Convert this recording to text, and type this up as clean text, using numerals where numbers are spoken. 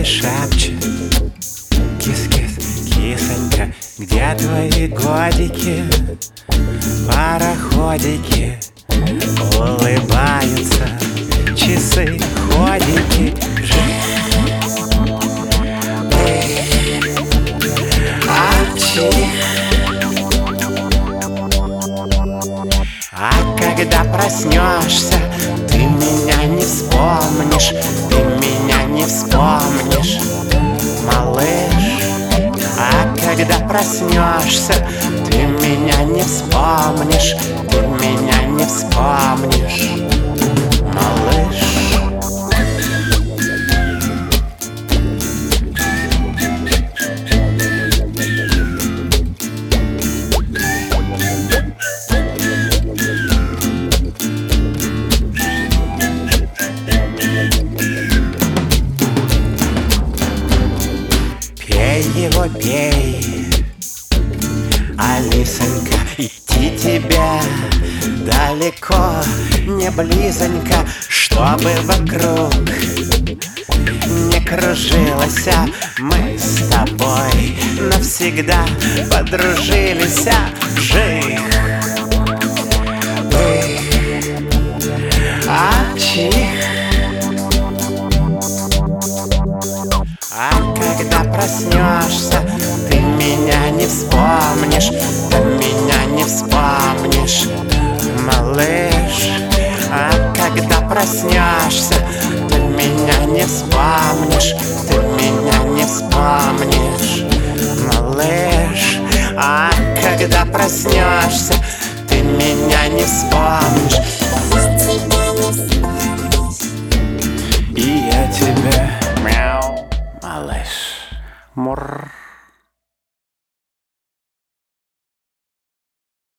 шепчет: кис-кис, кисонька, где твои годики? Пароходики улыбаются, часы, ходики. А когда проснешься, ты меня не вспомнишь, ты меня не вспомнишь, малыш. А когда проснешься, ты меня не вспомнишь, ты меня не вспомнишь, малыш. Пей его, пей, Алисонька, идти тебе далеко, не близонько, чтобы вокруг не кружилась. Мы с тобой навсегда подружились. Жих, чих. А когда проснешься, ты меня не вспомнишь, ты меня не вспомнишь, малыш. А когда проснешься, ты меня не вспомнишь, ты меня не вспомнишь, малыш. А когда проснешься, ты меня не вспомнишь. И я тебя, мяу, малыш, мур.